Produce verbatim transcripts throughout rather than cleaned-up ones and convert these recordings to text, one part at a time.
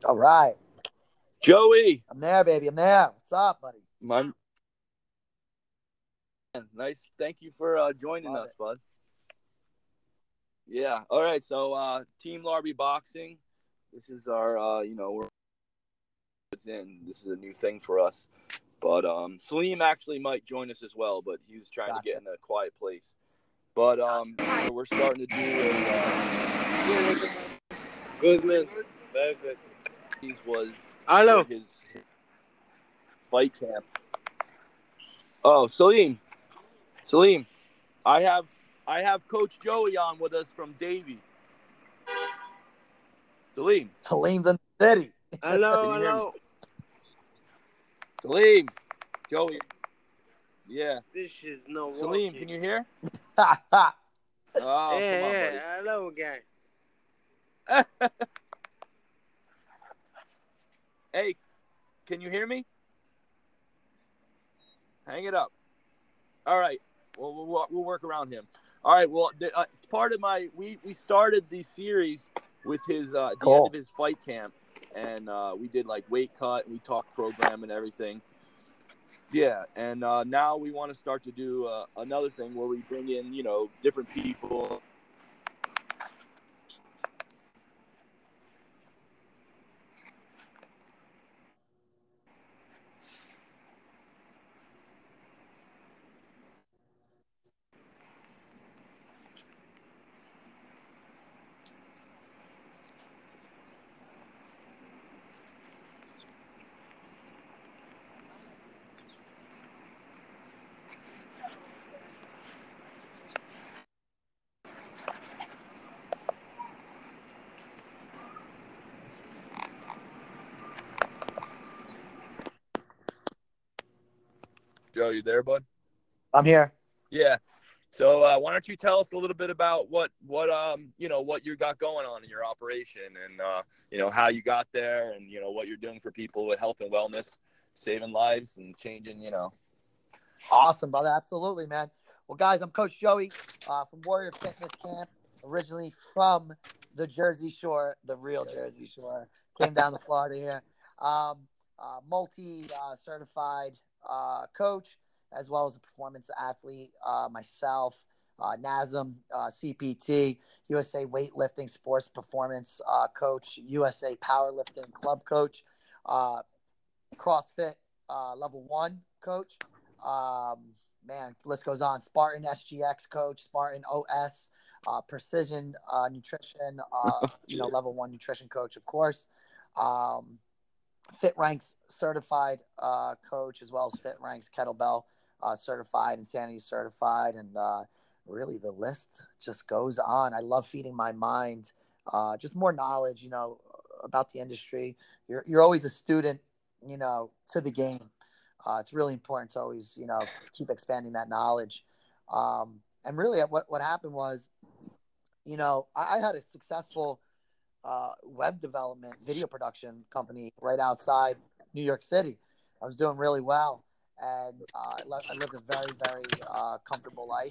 All right. Joey. I'm there, baby. I'm there. What's up, buddy? My nice. Thank you for uh, joining Love us, it. bud. Yeah. All right. So, uh, Team Larby Boxing. This is our, uh, you know, we're it's in. This is a new thing for us. But um, Salim actually might join us as well, but he was trying Gotcha. to get in a quiet place. But um, we're starting to do a. Uh, Good man. Very good. He was Hello. for his fight camp. Oh, Salim. Salim, I have I have Coach Joey on with us from Davie. Salim. Salim's in the city. Hello, Can you hear me? hello. Salim. Joey. Yeah. This is no Salim, can you hear? Ha, ha. Oh, yeah, come on, yeah. buddy. Hello, guy. Hey, can you hear me? Hang it up. All right. Well, we'll, we'll work around him. All right. Well, the, uh, part of my we, we started the series with his uh, the Cool. end of his fight camp, and uh, we did like weight cut. And we talked program and everything. Yeah, and uh, now we want to start to do uh, another thing where we bring in you know different people. Joe, you there, bud? I'm here. Yeah. So uh, why don't you tell us a little bit about what what um you know what you got going on in your operation and uh, you know how you got there and you know what you're doing for people with health and wellness, saving lives and changing you know. Awesome, brother. Absolutely, man. Well, guys, I'm Coach Joey uh, from Warrior Fitness Camp, originally from the Jersey Shore, the real Jersey Shore. Came down to Florida here. Um, uh, multi-certified uh, coach, as well as a performance athlete uh, myself, uh, NASM, uh, C P T, U S A Weightlifting Sports Performance uh, Coach, U S A Powerlifting Club Coach, uh, CrossFit uh, Level one Coach. Um, man, list goes on. Spartan S G X Coach, Spartan O S, uh, Precision uh, Nutrition, uh, you know, Level one Nutrition Coach, of course. Um, Fit Ranks certified uh, coach, as well as Fit Ranks Kettlebell uh, certified, Insanity certified, and uh, really the list just goes on. I love feeding my mind, uh, just more knowledge, you know, about the industry. You're you're always a student, you know, to the game. Uh, it's really important to always, you know, keep expanding that knowledge. Um, and really, what what happened was, you know, I, I had a successful uh, web development, video production company right outside New York City. I was doing really well, and uh, I, li- I lived a very, very uh, comfortable life.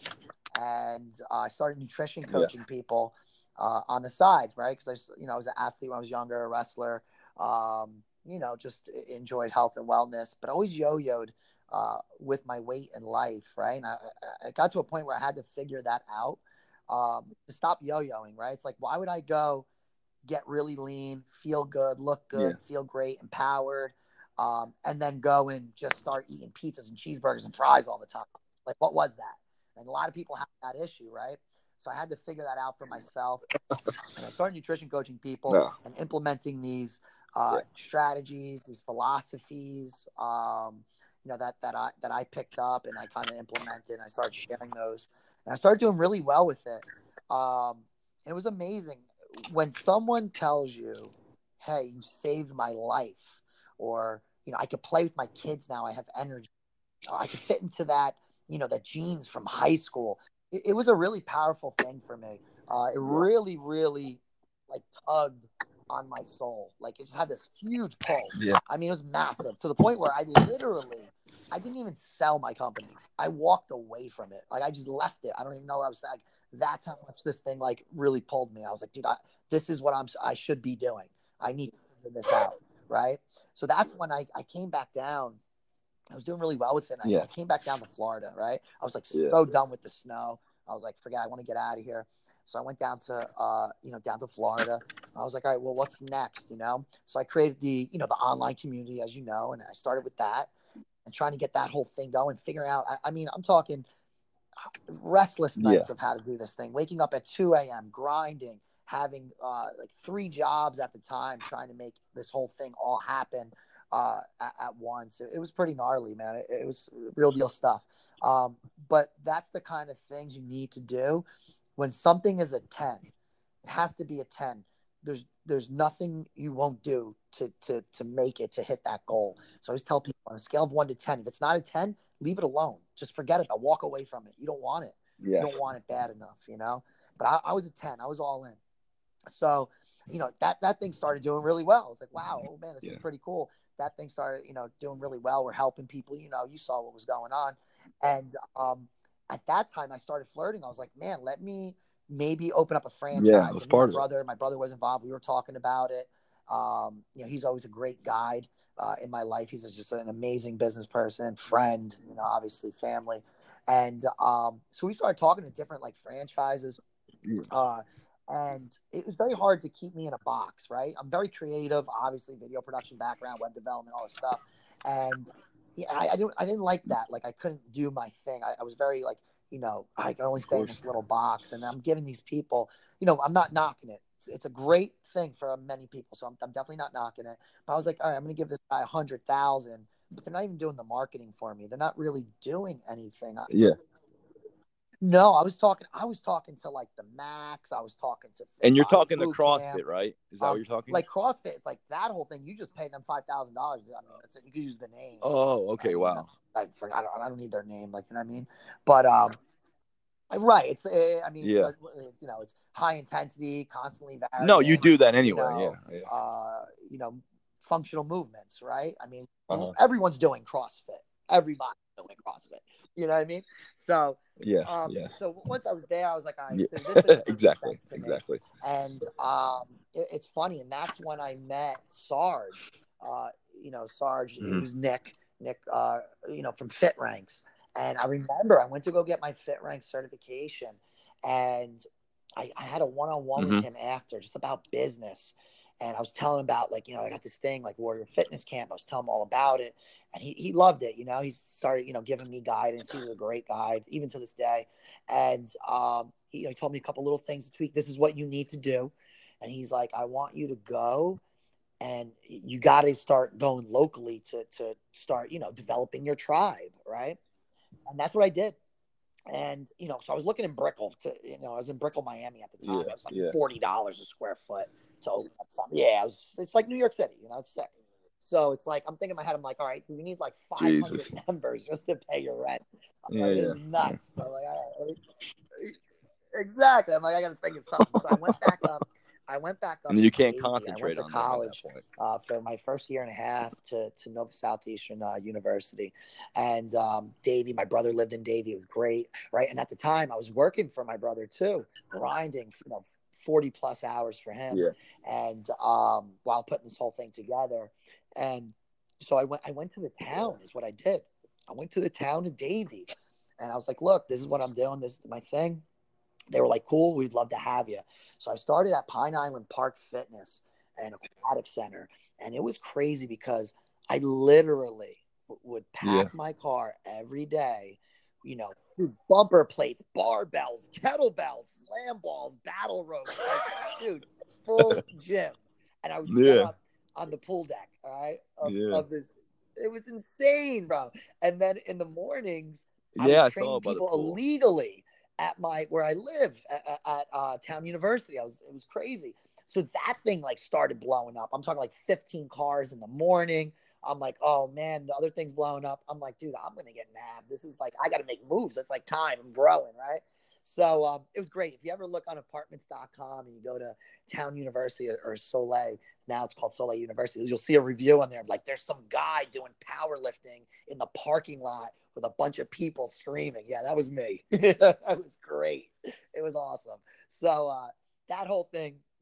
And uh, I started nutrition coaching yeah. people uh, on the side, right? Because I, you know, I was an athlete when I was younger, a wrestler. Um, you know, just enjoyed health and wellness, but always yo-yoed uh, with my weight and life, right? And I, I got to a point where I had to figure that out um, to stop yo-yoing, right? It's like, why would I go get really lean, feel good, look good, Yeah. feel great, empowered, um, and then go and just start eating pizzas and cheeseburgers and fries all the time? Like, what was that? And a lot of people have that issue, right? So I had to figure that out for myself. And I started nutrition coaching people No. and implementing these uh, Yeah. strategies, these philosophies, um, you know, that, that I, that I picked up and I kind of implemented. And I started sharing those and I started doing really well with it. Um, it was amazing when someone tells you, hey, you saved my life, or, you know, I could play with my kids now. I have energy. I could fit into that, you know, that jeans from high school. It, it was a really powerful thing for me. Uh, it really, really like tugged on my soul. Like it just had this huge pull. Yeah. I mean, it was massive to the point where I literally, I didn't even sell my company. I walked away from it. Like I just left it. I don't even know what I was like. That's how much this thing like really pulled me. I was like, dude, I, this is what I'm, I should be doing. I need to figure this out, right? So that's when I, I came back down. I was doing really well with it. I, Yeah. I came back down to Florida, right? I was like Yeah. so done with the snow. I was like, forget, I want to get out of here. So I went down to, uh, you know, down to Florida. I was like, all right, well, what's next, you know? So I created the, you know, the online community, as you know, and I started with that and trying to get that whole thing going, figuring out, I, I mean, I'm talking restless nights Yeah. of how to do this thing, waking up at two a.m., grinding, having uh, like three jobs at the time, trying to make this whole thing all happen uh, at, at once. It, it was pretty gnarly, man. It, it was real deal stuff. Um, but that's the kind of things you need to do. When something is a ten, it has to be a ten. There's there's nothing you won't do to to to make it, to hit that goal. So I always tell people on a scale of one to ten, if it's not a ten, leave it alone. Just forget it. I'll walk away from it. You don't want it. Yeah. You don't want it bad enough, you know? But I, I was a ten. I was all in. So, you know, that, that thing started doing really well. I was like, wow, oh man, this Yeah. is pretty cool. That thing started, you know, doing really well. We're helping people, you know, you saw what was going on. And um, at that time I started flirting. I was like, man, let me maybe open up a franchise. Yeah, that's And part my of it. brother, my brother was involved. We were talking about it. Um, you know, he's always a great guide uh, in my life. He's just an amazing business person, friend, you know, obviously family. And um, so we started talking to different like franchises. Uh, and it was very hard to keep me in a box, right? I'm very creative, obviously video production background, web development, all this stuff. And yeah, I, I didn't, I didn't like that. Like I couldn't do my thing. I, I was very like, you know, I can only stay in this little box, and I'm giving these people, you know, I'm not knocking it. It's, it's a great thing for many people. So I'm, I'm definitely not knocking it. But I was like, all right, I'm going to give this guy a hundred thousand, but they're not even doing the marketing for me. They're not really doing anything. Yeah. No, I was talking. I was talking to like the Max. I was talking to. And you're Body talking the Boot CrossFit, Camp. right? Is that um, what you're talking? Like CrossFit, it's like that whole thing. You just pay them five thousand dollars. I mean, that's it. You could use the name. Oh, okay. I mean, Wow. I forgot. I don't, I don't need their name. Like, you know what I mean? But um, right. It's. Uh, I mean, Yeah. uh, you know, it's high intensity, constantly varying. No, you do that You anyway. know, yeah. Yeah. uh, you know, functional movements, right? I mean, Uh-huh. everyone's doing CrossFit. Everybody's doing CrossFit. You know what I mean? So. Yes. Um, yes. So once I was there, I was like, all right, Yeah. this is making exactly. sense to me. Exactly. And um, it, it's funny, and that's when I met Sarge. Uh, you know, Sarge, Mhm. it was Nick, Nick, uh, you know, from Fit Ranks. And I remember I went to go get my Fit Ranks certification, and I, I had a one-on-one Mhm. with him after, just about business. And I was telling him about, like, you know, I got this thing like Warrior Fitness Camp. I was telling him all about it. And he, he loved it. You know, he started, you know, giving me guidance. He was a great guide, even to this day. And um, he, you know, he told me a couple little things to tweak. This is what you need to do. And he's like, I want you to go, and you got to start going locally to, to start, you know, developing your tribe. Right. And that's what I did. And, you know, so I was looking in Brickell to, you know, I was in Brickell, Miami at the time. Yeah, It was like yeah. forty dollars a square foot to open up something. Yeah, it was, it's like New York City, you know, it's sick. So it's like, I'm thinking in my head, I'm like, all right, we need like five hundred Jesus. members just to pay your rent. I'm Yeah, like, this yeah. is nuts. I'm like, all right. Exactly. I'm like, I got to think of something. So I went back up. I went back up. And you to can't Davie. concentrate I went to on them at that college point. uh, for my first year and a half to, to Nova Southeastern uh, University. And um, Davie, my brother lived in Davie. It was great. Right. And at the time I was working for my brother too, grinding, you know, forty plus hours for him. Yeah. And um, while putting this whole thing together. And so I went, I went to the town is what I did. I went to the town of Davie, and I was like, look, this is what I'm doing. This is my thing. They were like, cool, we'd love to have you. So I started at Pine Island Park Fitness and Aquatic Center. And it was crazy because I literally w- would pack Yeah. my car every day, you know, bumper plates, barbells, kettlebells, slam balls, battle ropes, like, dude, full gym. And I would set Yeah. up on the pool deck, all right, of, Yeah. of this. It was insane, bro. And then in the mornings, I Yeah, I was saw training it by the people pool. illegally at my where I live at, at uh, Town University. I was it was crazy. So that thing like started blowing up. I'm talking like fifteen cars in the morning. I'm like, oh man, the other thing's blowing up. I'm like, dude, I'm gonna get nabbed. This is like I got to make moves. It's like time. I'm growing, right? So um, it was great. If you ever look on apartments dot com and you go to Town University or, or Soleil, now it's called Soleil University, you'll see a review on there. Like there's some guy doing powerlifting in the parking lot with a bunch of people screaming. Yeah, that was me. That was great. It was awesome. So uh, that whole thing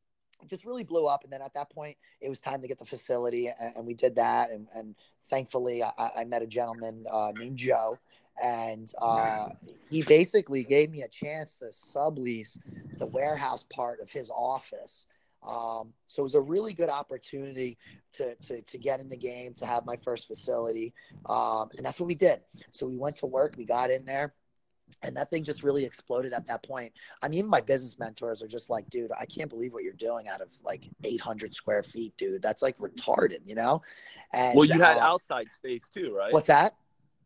just really blew up. And then at that point, it was time to get the facility, and, and we did that. And, and thankfully, I, I met a gentleman uh, named Joe, and uh, he basically gave me a chance to sublease the warehouse part of his office. Um, so it was a really good opportunity to, to, to get in the game, to have my first facility. Um, and that's what we did. So we went to work, we got in there, and that thing just really exploded at that point. I mean, even my business mentors are just like, dude, I can't believe what you're doing out of like eight hundred square feet, dude. That's like retarded, you know? And Well, you had uh, outside space too, right? what's that?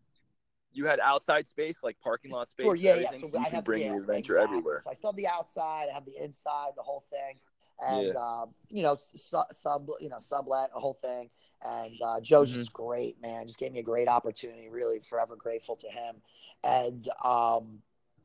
You had outside space, like parking lot space, Sure, yeah, and everything, yeah. So, so you I can have bring yeah, your adventure exactly. everywhere. So I still have the outside, I have the inside, the whole thing, and Yeah. um, you know, sub, sub, you know, sublet, a whole thing. And uh, Joe's Mhm. just great, man. Just gave me a great opportunity. Really, forever grateful to him. And um,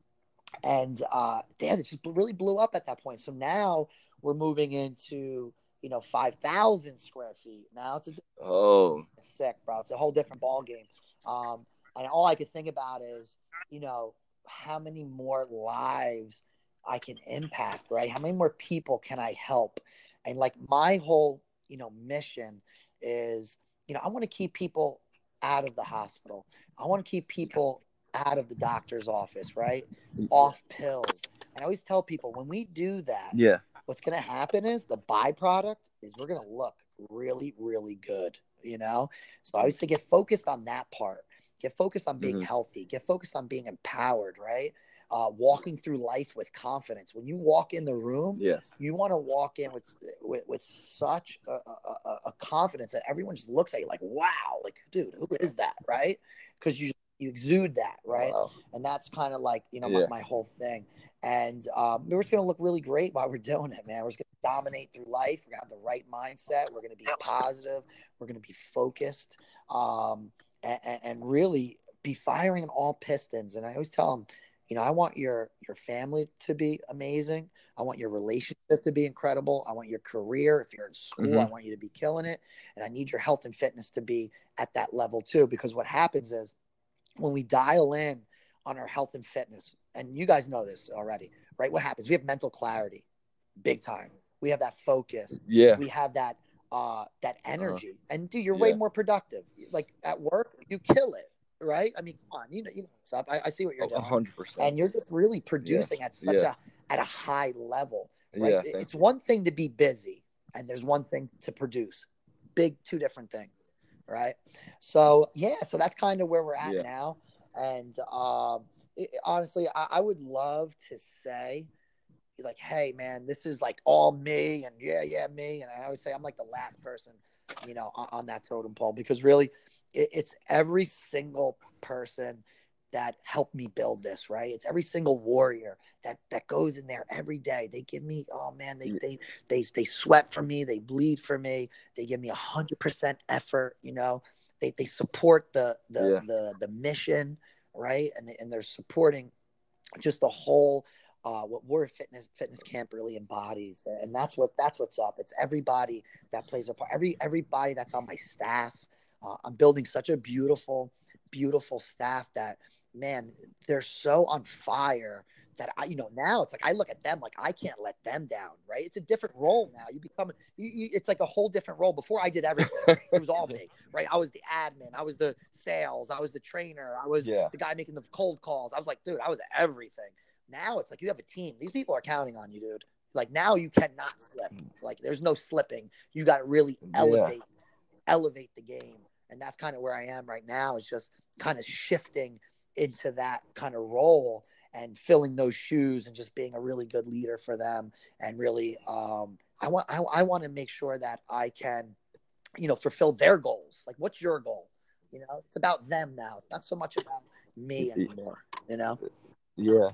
and uh, damn, it just really blew up at that point. So now we're moving into you know five thousand square feet. Now it's a Oh, it's sick, bro. It's a whole different ball game. Um, and all I could think about is, you know, how many more lives I can impact, right? How many more people can I help? And like my whole, you know, mission is, you know, I want to keep people out of the hospital. I want to keep people out of the doctor's office, right? Off pills. And I always tell people when we do that, yeah. what's going to happen is the byproduct is we're going to look really, really good, you know? So I used to get focused on that part, get focused on being Mhm. healthy, get focused on being empowered, right? Uh, walking through life with confidence. When you walk in the room, Yes. you want to walk in with, with, with such a, a, a confidence that everyone just looks at you like, wow, like, dude, who is that, right? Because you, you exude that, right? Wow. And that's kind of like, you know, Yeah. my, my whole thing. And um, we're just going to look really great while we're doing it, man. We're just going to dominate through life. We're going to have the right mindset. We're going to be positive. We're going to be focused, um, and, and really be firing on all pistons. And I always tell them, you know, I want your your family to be amazing. I want your relationship to be incredible. I want your career. If you're in school, I Mhm. want you to be killing it. And I need your health and fitness to be at that level too. Because what happens is when we dial in on our health and fitness, and you guys know this already, right? What happens? We have mental clarity, big time. We have that focus. Yeah. We have that uh that Uh-huh. energy, and dude, you're way Yeah. more productive. Like at work, you kill it, right? I mean, come on, you know, you know what's up. I, I see what you're A doing, hundred percent. and you're just really producing Yeah. at such Yeah. a at a high level, right? Yeah. It- Thank It's you. one thing to be busy, and there's one thing to produce. Big two different things, right? So yeah, so that's kind of where we're at Yeah. now. And um, it, honestly, I, I would love to say, like, hey, man, this is like all me, and yeah, yeah, me. And I always say I'm like the last person, you know, on, on that totem pole, because really, it, it's every single person that helped me build this, right? It's every single warrior that that goes in there every day. They give me, oh man, they they they they sweat for me, they bleed for me, they give me a hundred percent effort, you know. They they support the the Yeah. the the mission, right? And they, and they're supporting just the whole uh, what Warrior Fitness Fitness Camp really embodies, and that's what that's what's up. It's everybody that plays a part. Every everybody that's on my staff. Uh, I'm building such a beautiful, beautiful staff that, man, they're so on fire that I, you know, now it's like I look at them like I can't let them down, right? It's a different role now. You become, you, you, it's like a whole different role. Before I did everything, it was all me, right? I was the admin, I was the sales, I was the trainer, I was Yeah. the guy making the cold calls. I was like, dude, I was everything. Now it's like you have a team. These people are counting on you, dude. Like now you cannot slip. Like there's no slipping. You got to really elevate, elevate the game. And that's kind of where I am right now. It's just kind of shifting into that kind of role and filling those shoes and just being a really good leader for them. And really, um, I want, I, I want to make sure that I can, you know, fulfill their goals. Like, what's your goal? You know, it's about them now. It's not so much about me anymore, you know? Yeah.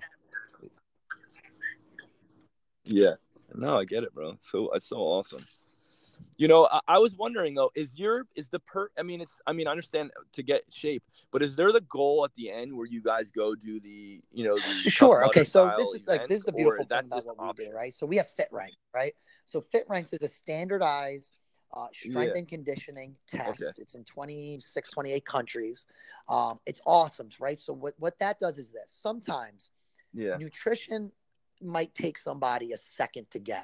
Yeah. No, I get it, bro. So it's so awesome. You know, I, I was wondering though, is your is the per? I mean, it's. I mean, I understand to get shape, but is there the goal at the end where you guys go do the, you know, the Sure. Okay. So this is like events, this is the or beautiful thing that's about just what we optional? do, right? So we have FitRank, right? So FitRanks is a standardized uh, strength Yeah. and conditioning test. Okay. It's in twenty-six, twenty-eight countries. Um, it's awesome, right? So what what that does is this. Sometimes Yeah. nutrition might take somebody a second to get,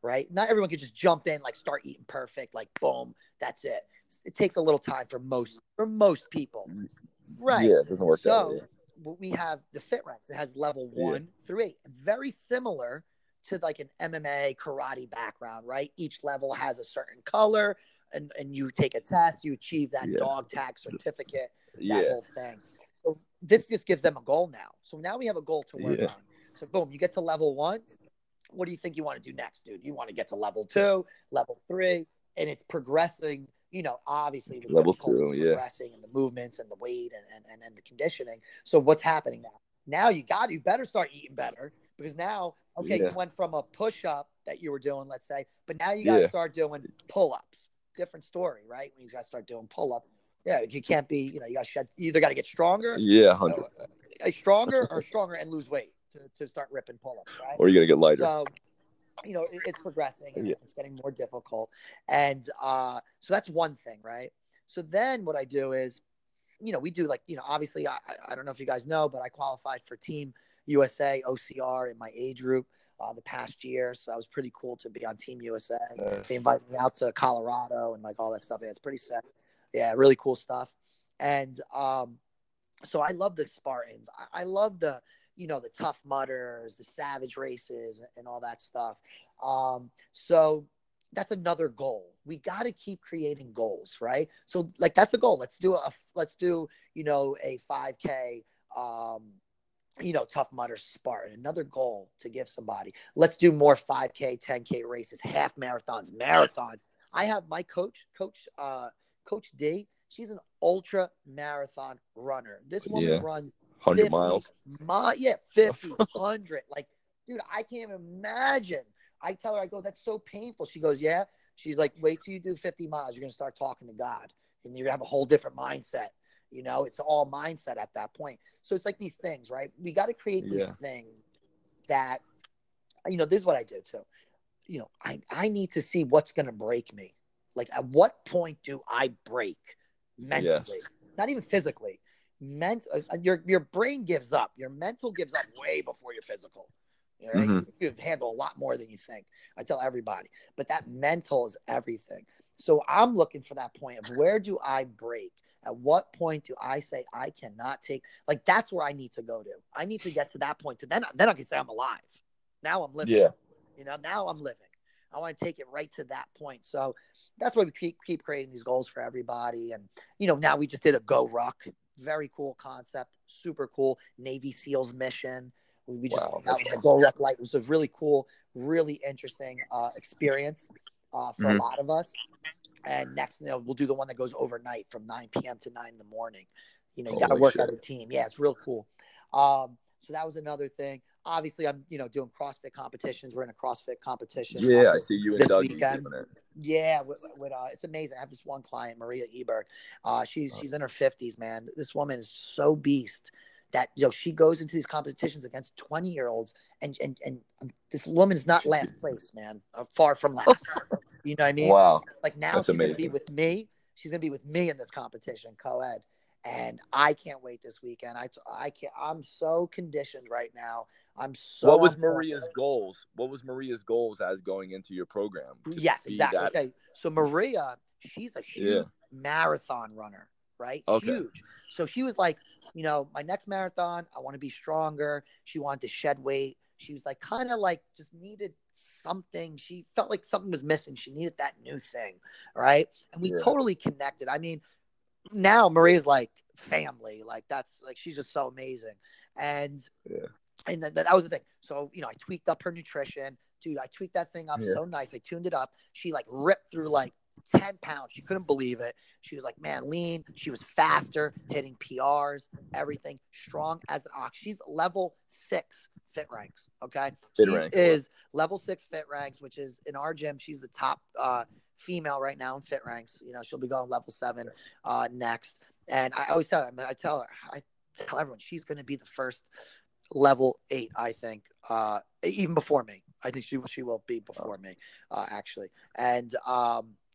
right? Not everyone can just jump in, like start eating perfect, like boom, that's it. It takes a little time for most for most people, right? Yeah, it doesn't work that So way. what we have the fit ranks. It has level Yeah. one through eight, very similar to like an M M A karate background, right? Each level has a certain color, and, and you take a test, you achieve that Yeah. dog tag certificate, that Yeah. whole thing. So this just gives them a goal now. So now we have a goal to work Yeah. on. So boom, you get to level one. What do you think you want to do next, dude? You want to get to level two, level three, and it's progressing. You know, obviously the Level difficulty two, is yeah. progressing, and the movements and the weight and, and, and, and the conditioning. So what's happening now? Now you got you better start eating better, because now, okay, Yeah. you went from a push up that you were doing, let's say, but now you got to Yeah. start doing pull ups. Different story, right? When you got to start doing pull ups, yeah, you can't be, you know, you got to shed. You either got to get stronger, Yeah, uh, hundred. uh, stronger or stronger and lose weight to, to start ripping pull ups, right? Or you gotta get lighter. So, you know, it, it's progressing and Yeah. it's getting more difficult. And uh, so that's one thing, right? So then what I do is, you know, we do like, you know, obviously, I, I don't know if you guys know, but I qualified for Team U S A, O C R in my age group uh, the past year. So that was pretty cool to be on Team U S A. Yes. They invited me out to Colorado and like all that stuff. Yeah, it's pretty sick. Yeah, really cool stuff. And um, so I love the Spartans. I, I love the, you know, the Tough Mudders, the Savage Races, and all that stuff. Um, so that's another goal. We got to keep creating goals, right? So like that's a goal. Let's do a let's do, you know, a five K um you know, Tough Mudder Spartan, another goal to give somebody. Let's do more five K, ten K races, half marathons, marathons. I have my coach, coach uh Coach D. She's an ultra marathon runner. This woman Yeah. runs Hundred fifty miles. mi- yeah, fifty, one hundred. Like, dude, I can't imagine. I tell her, I go, that's so painful. She goes, yeah. She's like, wait till you do fifty miles. You're going to start talking to God, and you're going to have a whole different mindset. You know, it's all mindset at that point. So it's like these things, right? We got to create these Yeah. things that, you know, this is what I do too. You know, I, I need to see what's going to break me. Like, at what point do I break mentally? Yes. Not even physically. Ment- uh, your, your brain gives up. Your mental gives up way before your physical. All right? Mhm. You handle a lot more than you think. I tell everybody. But that mental is everything. So I'm looking for that point of where do I break? At what point do I say I cannot take? Like, that's where I need to go to. I need to get to that point. To then, then I can say I'm alive. Now I'm living. Yeah. You know, now I'm living. I want to take it right to that point. So that's why we keep keep creating these goals for everybody. And, you know, now we just did a Go Ruck. Very cool concept. Super cool. Navy SEALs mission. We just Wow. that was the Go Ruck Light. It was a really cool, really interesting uh, experience uh, for Mhm. a lot of us. And next, you know, we'll do the one that goes overnight from nine p.m. to nine in the morning. You know, you got to Holy work shit. as a team. Yeah, it's real cool. Um, so that was another thing. Obviously, I'm, you know, doing CrossFit competitions. We're in a CrossFit competition. Yeah, also I see you and this Dougie weekend. doing it. Yeah, with, with, uh, it's amazing. I have this one client, Maria Eberg. Uh, she's she's in her fifties, man. This woman is so beast that, you know, she goes into these competitions against twenty year olds, and and and this woman is not last place, man. Uh, far from last. You know what I mean? Wow. Like, now That's she's going to be amazing. with me. She's going to be with me in this competition, co-ed. And I can't wait this weekend. I, I can't, I'm so conditioned right now. I'm so. What was on point. Maria's goals? What was Maria's goals as going into your program? To Yes, be exactly. that- Okay. So Maria, she's a huge Yeah. marathon runner, right? Okay. Huge. So she was like, you know, my next marathon, I want to be stronger. She wanted to shed weight. She was like, kind of like just needed something. She felt like something was missing. She needed that new thing, right? And we Yeah. totally connected. I mean, now Maria's like family. Like, that's like, she's just so amazing. And Yeah. and th- that was the thing. So, you know, I tweaked up her nutrition. Dude, I tweaked that thing up Yeah. so nice. I tuned it up. She like ripped through like ten pounds. She couldn't believe it. She was like, man, lean. She was faster, hitting P Rs, everything, strong as an ox. She's level six fit ranks. Okay. Fit she ranks. is level six fit ranks, which is in our gym. She's the top uh, female right now in fit ranks. You know, she'll be going level seven uh, next. And I always tell her, I, mean, I tell her, I tell everyone, she's going to be the first level eight, I think, uh, even before me. I think she she will be before me, uh, actually. And um,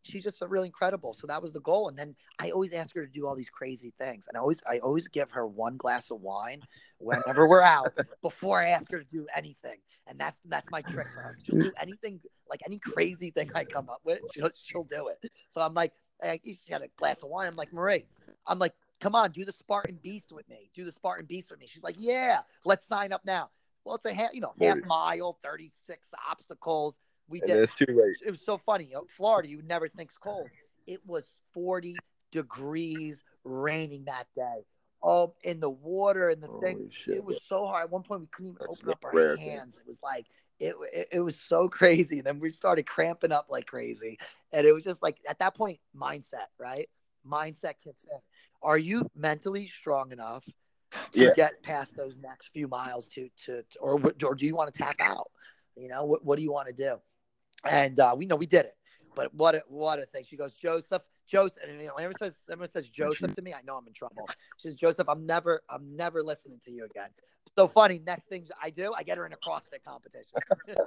she's just really incredible. So that was the goal. And then I always ask her to do all these crazy things. And I always, I always give her one glass of wine whenever we're out before I ask her to do anything. And that's, that's my trick for her. She'll do anything, like any crazy thing I come up with, she'll, she'll do it. So I'm like, hey, she had a glass of wine. I'm like, Marie, I'm like, come on, do the Spartan Beast with me. Do the Spartan Beast with me. She's like, yeah, let's sign up now. Well, it's a half, you know, half mile, thirty-six obstacles. We did. It's too late. It was so funny. You know, Florida, you would never think it's cold. It was forty degrees, raining that day. Oh, in the water and the Holy thing. shit, it was so hard. At one point, we couldn't even That's open up our rare, hands. man. It was like it, it. It was so crazy. And then we started cramping up like crazy, and it was just like at that point, mindset, right? Mindset kicks in. Are you mentally strong enough to Yeah. get past those next few miles to, to, to or, or do you want to tap out? You know, what, what do you want to do? And uh, we know we did it, but what a, what a thing. She goes, Joseph, Joseph, and you know, everyone says, everyone says Joseph to me. I know I'm in trouble. She says, Joseph, I'm never, I'm never listening to you again. So funny. Next thing I do, I get her in a CrossFit competition.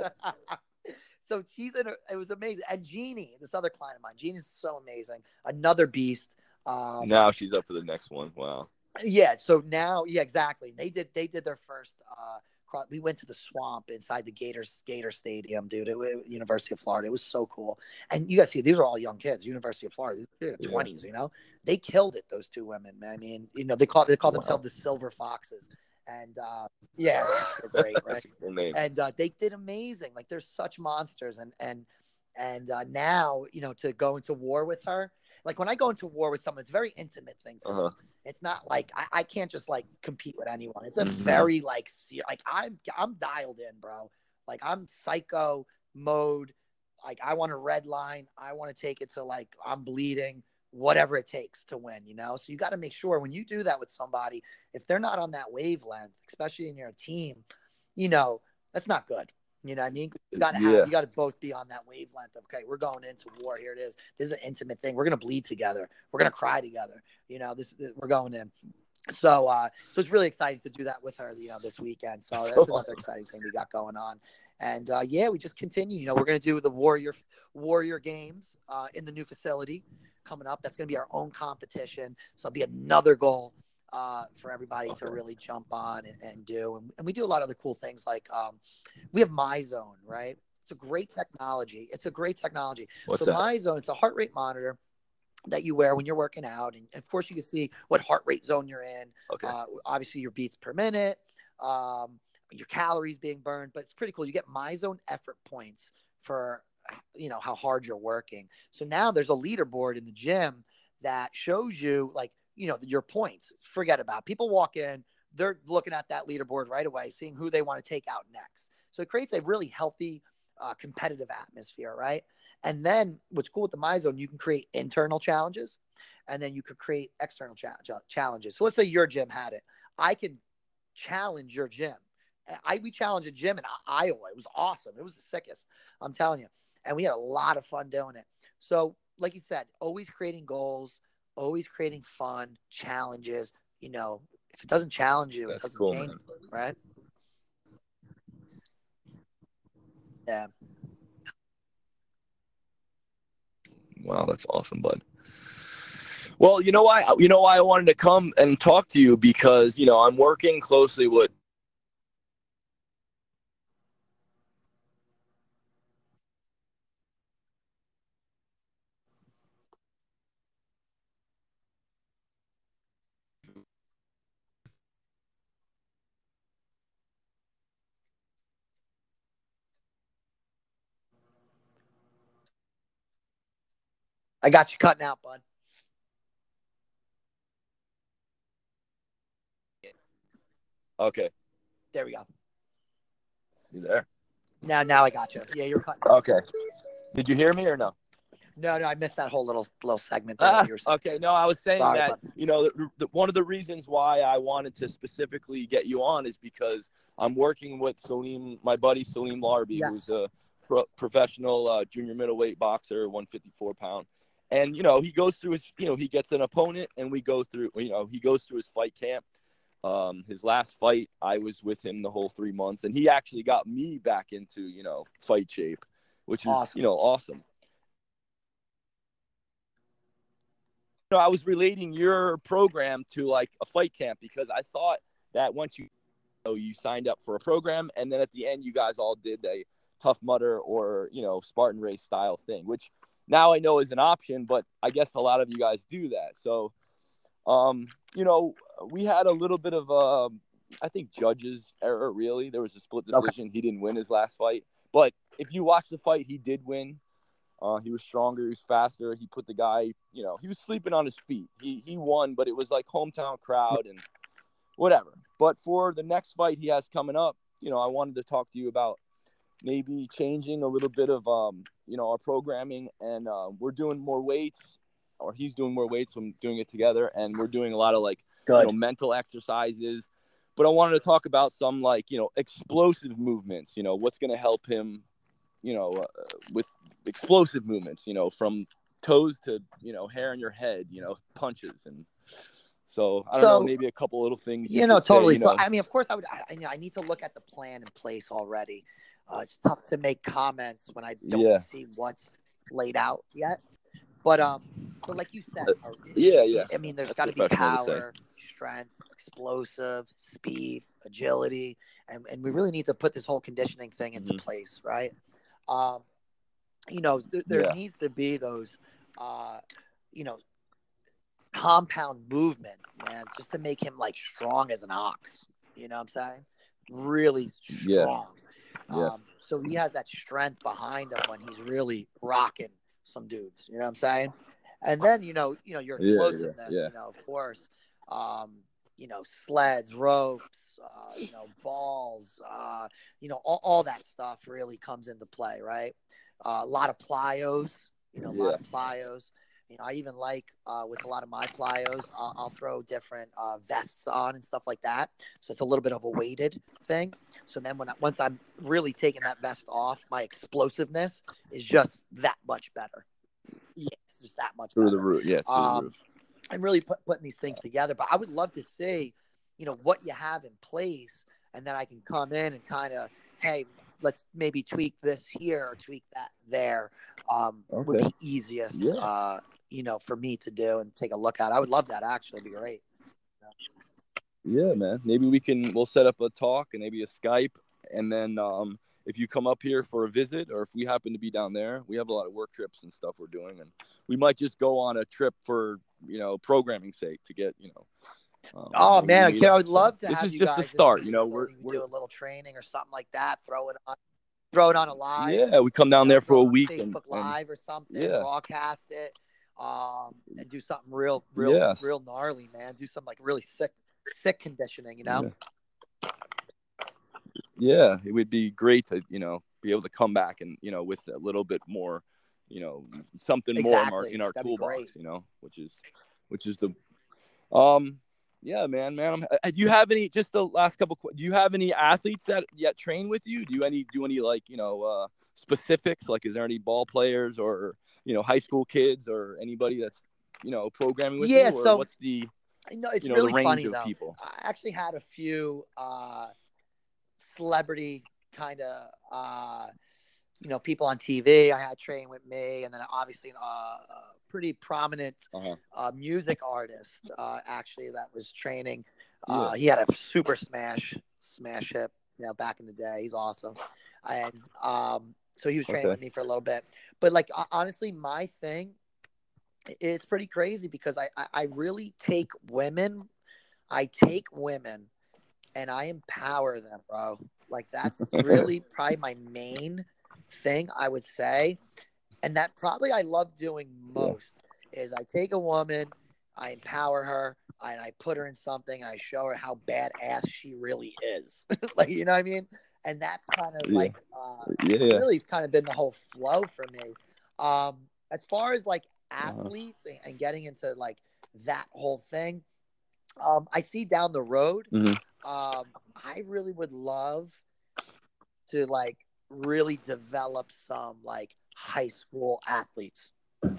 So she's in a, it was amazing. And Jeannie, this other client of mine, Jeannie's so amazing. Another beast. Um, Now she's up for the next one. Wow. Yeah. So now, yeah, exactly. They did. They did their first. Uh, cross, we went to the swamp inside the Gators Gator Stadium, dude. It, it, University of Florida. It was so cool. And you guys see, these are all young kids. University of Florida, twenties. You know, they killed it. Those two women. I mean, you know, they call they call Wow. themselves the Silver Foxes. And uh, yeah, they're great, right? Cool name. And uh, they did amazing. Like they're such monsters. And and and uh, now, you know, to go into war with her. Like when I go into war with someone, it's a very intimate thing for Uh-huh. me. It's not like I, I can't just like compete with anyone. It's a Mhm. very like ser- like I'm I'm dialed in, bro. Like I'm psycho mode. Like I want a red line. I want to take it to like I'm bleeding, whatever it takes to win, you know? So you got to make sure when you do that with somebody, if they're not on that wavelength, especially in your team, you know, that's not good. You know what I mean? You got to have, Yeah. you got to both be on that wavelength. Of, okay, we're going into war. Here it is. This is an intimate thing. We're going to bleed together. We're going to cry together. You know, this, this we're going in. So, uh, so it's really exciting to do that with her, you know, this weekend. So that's another exciting thing we got going on. And, uh, yeah, we just continue, you know, we're going to do the Warrior, Warrior games, uh, in the new facility coming up. That's going to be our own competition. So it'll be another goal, uh, for everybody Okay. to really jump on and, and do. And, and we do a lot of other cool things like, um, we have MyZone, right? It's a great technology. It's a great technology. What's so that? MyZone, it's a heart rate monitor that you wear when you're working out. And of course you can see what heart rate zone you're in. Okay. Uh, obviously your beats per minute, um, your calories being burned, but it's pretty cool. You get MyZone effort points for, you know, how hard you're working. So now there's a leaderboard in the gym that shows you like, you know, your points. Forget about it. People walk in, they're looking at that leaderboard right away, seeing who they want to take out next. So it creates a really healthy, uh, competitive atmosphere, right? And then what's cool with the MyZone, you can create internal challenges, and then you could create external cha- challenges. So let's say your gym had it. I can challenge your gym. I we challenged a gym in Iowa. It was awesome. It was the sickest, I'm telling you. And we had a lot of fun doing it. So like you said, always creating goals, always creating fun, challenges. You know, if it doesn't challenge you, That's it doesn't cool, change, man. right? Yeah. Wow, that's awesome, bud. Well, you know why? You know why I wanted to come and talk to you because you know I'm working closely with. I got you cutting out, bud. Okay, There we go. you there? Now, now I got you. Yeah, you're cutting. Okay. Did you hear me or no? No, no, I missed that whole little little segment there. Ah, You were saying. okay, no, I was saying Sorry, that bud. you know the, the, one of the reasons why I wanted to specifically get you on is because I'm working with Salim, my buddy Salim Larbi, Yes. who's a pro- professional uh, junior middleweight boxer, one fifty-four pound, and you know he goes through his, you know he gets an opponent, and we go through, you know he goes through his fight camp. Um, his last fight, I was with him the whole three months, and he actually got me back into you know fight shape, which is Awesome. you know awesome. know, I was relating your program to like a fight camp because I thought that once you, you know, you signed up for a program and then at the end you guys all did a Tough Mudder or, you know, Spartan race style thing, which now I know is an option, but I guess a lot of you guys do that. So, um, you know, we had a little bit of, uh, I think, judge's error, really. There was a split decision. Okay. He didn't win his last fight. But if you watch the fight, he did win. Uh, he was stronger. He was faster. He put the guy, you know, he was sleeping on his feet. He he won, but it was like hometown crowd and whatever. But for the next fight he has coming up, you know, I wanted to talk to you about maybe changing a little bit of, um, you know, our programming. And uh, we're doing more weights, or he's doing more weights. We're doing it together. And we're doing a lot of, like, Good. you know, mental exercises. But I wanted to talk about some, like, you know, explosive movements, you know, what's going to help him, you know, uh, with explosive movements, you know, from toes to, you know, hair in your head, you know, punches. And so, I don't so, know, maybe a couple little things. You, you know, totally. Say, you know. So, I mean, of course, I would, I, I need to look at the plan in place already. Uh, it's tough to make comments when I don't yeah. see what's laid out yet. But, um, but like you said, uh, yeah, yeah. I mean, there's got to be power, strength, explosive, speed, agility, and, and we really need to put this whole conditioning thing into mm-hmm. place, right? Um, you know, th- there yeah. needs to be those, uh, you know, compound movements, man, just to make him like strong as an ox. You know what I'm saying? Really strong. Yeah. Yes. Um, so he has that strength behind him when he's really rocking some dudes. You know what I'm saying? And then, you know, you know, your explosiveness, yeah, yeah, yeah. you know, of course, um, you know, sleds, ropes, uh, you know, balls, uh, you know, all, all that stuff really comes into play, right? Uh, a lot of plyos, you know, a yeah. lot of plyos. You know, I even like uh, with a lot of my plyos, I'll, I'll throw different uh, vests on and stuff like that. So it's a little bit of a weighted thing. So then when I, once I'm really taking that vest off, my explosiveness is just that much better. Yeah, it's just that much through better. the roof. Yeah, through um, the roof. I'm really put, putting these things together, but I would love to see, you know, what you have in place, and then I can come in and kind of, hey, let's maybe tweak this here or tweak that there. Um, okay. Would be easiest, yeah. uh, you know, for me to do and take a look at. I would love that. Actually, it'd be great. Yeah, man. Maybe we can. We'll set up a talk and maybe a Skype, and then um, if you come up here for a visit, or if we happen to be down there, we have a lot of work trips and stuff we're doing, and we might just go on a trip for, you know, programming sake to get, you know. Um, oh man, I would love to this have is you just guys a start. You know, we're, we're do a little training or something like that. Throw it on, throw it on a live. Yeah, we come down there for a week Facebook and Live or something. Yeah. Broadcast it, um, and do something real, real, yes. real gnarly, man. Do some like really sick, sick conditioning. You know. Yeah. yeah, it would be great to, you know, be able to come back and, you know, with a little bit more, you know, something exactly. more in our, in our toolbox, you know, which is, which is the, um. Yeah, man, man. Do you have any, just the last couple, do you have any athletes that yet train with you? Do you any, do any like, you know, uh, specifics? Like, is there any ball players or, you know, high school kids or anybody that's, you know, programming with yeah, you? Or so, what's the, no, it's you know, really the range funny, of though. people? I actually had a few uh, celebrity kind of, uh, you know, people on T V I had train with me. And then obviously uh, a pretty prominent uh-huh. uh, music artist, uh, actually, that was training. Uh, yeah. He had a super smash, smash hip, you know, back in the day. He's awesome. And um, so he was training okay. with me for a little bit. But, like, honestly, my thing, it's pretty crazy because I, I, I really take women. I take women and I empower them, bro. Like, that's really probably my main thing, I would say. And that probably I love doing most yeah. is I take a woman, I empower her, and I put her in something, and I show her how badass she really is. Like, you know what I mean? And that's kind of yeah. like, uh, yeah, yeah. really kind of been the whole flow for me. Um, as far as like athletes uh-huh. and, and getting into like that whole thing, um, I see down the road, mm-hmm. um, I really would love to like really develop some like high school athletes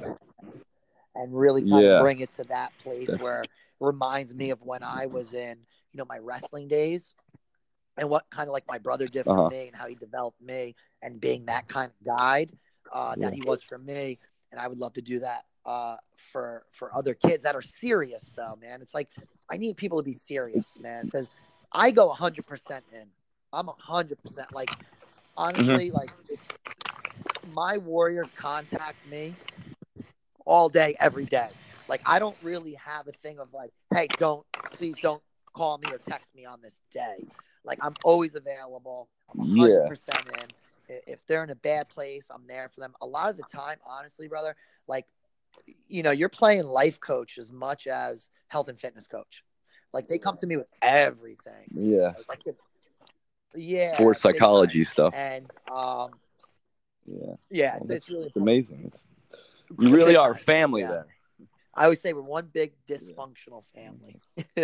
and really kind yeah. of bring it to that place That's... where it reminds me of when I was in, you know, my wrestling days and what kind of like my brother did for uh-huh. me and how he developed me and being that kind of guide uh, yeah. that he was for me. And I would love to do that uh, for for other kids that are serious, though, man. It's like I need people to be serious, man, because I go one hundred percent in. I'm one hundred percent. Like, honestly, mm-hmm. like, my Warriors contact me all day, every day. Like, I don't really have a thing of like, hey, don't, please don't call me or text me on this day. Like, I'm always available. I'm one hundred percent yeah. in. If they're in a bad place, I'm there for them. A lot of the time, honestly, brother, like, you know, you're playing life coach as much as health and fitness coach. Like, they come to me with everything. Yeah. Like, yeah. Sports psychology stuff. And, um, yeah. Yeah, it's, well, it's really it's amazing. It's, we really are a family yeah. there. I would say we're one big dysfunctional family.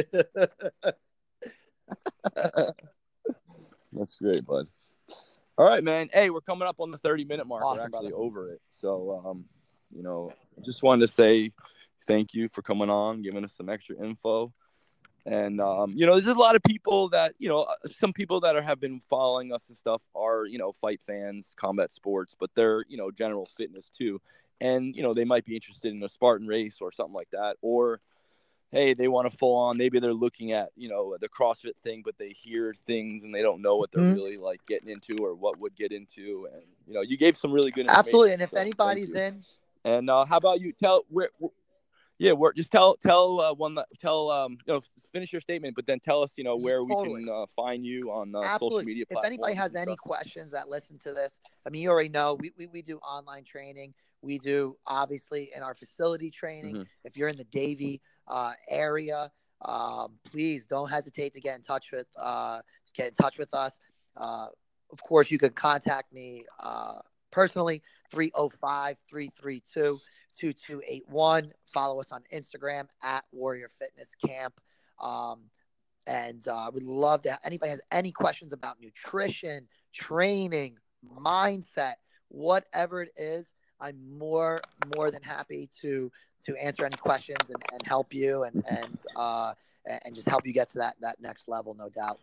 That's great, bud. All right, man. Hey, we're coming up on the thirty minute mark. Awesome, we're actually brother. over it. So, um, you know, just wanted to say thank you for coming on, giving us some extra info. And, um, you know, there's just a lot of people that, you know, some people that are, have been following us and stuff are, you know, fight fans, combat sports, but they're, you know, general fitness too. And, you know, they might be interested in a Spartan race or something like that. Or, hey, they want to full on. Maybe they're looking at, you know, the CrossFit thing, but they hear things and they don't know what they're mm-hmm. really like getting into or what would get into. And, you know, you gave some really good information. Absolutely. And if so anybody's in. And uh, how about you tell where, where yeah, we're just tell, tell uh, one, tell, um, you know, finish your statement, but then tell us, you know, where totally. we can uh, find you on uh, social media platforms. If anybody has any questions that listen to this, I mean, you already know we, we, we do online training. We do obviously in our facility training. Mm-hmm. If you're in the Davie uh, area, um, please don't hesitate to get in touch with, uh, get in touch with us. Uh, of course, you could contact me uh, personally, three oh five, three three two, two two eight one. Follow us on Instagram at Warrior Fitness Camp. Um, and uh, we'd love to have, anybody has any questions about nutrition, training, mindset, whatever it is, I'm more, more than happy to, to answer any questions and, and help you and, and, uh, and just help you get to that, that next level. No doubt.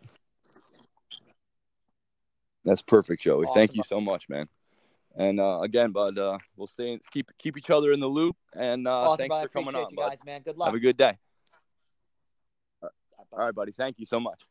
That's perfect, Joey. Awesome. Thank you so much, man. And uh, again, bud, uh, we'll stay in, keep keep each other in the loop. And uh, awesome, thanks bud. for coming on, you bud. guys, man. Good luck. Have a good day. All right, buddy. Thank you so much.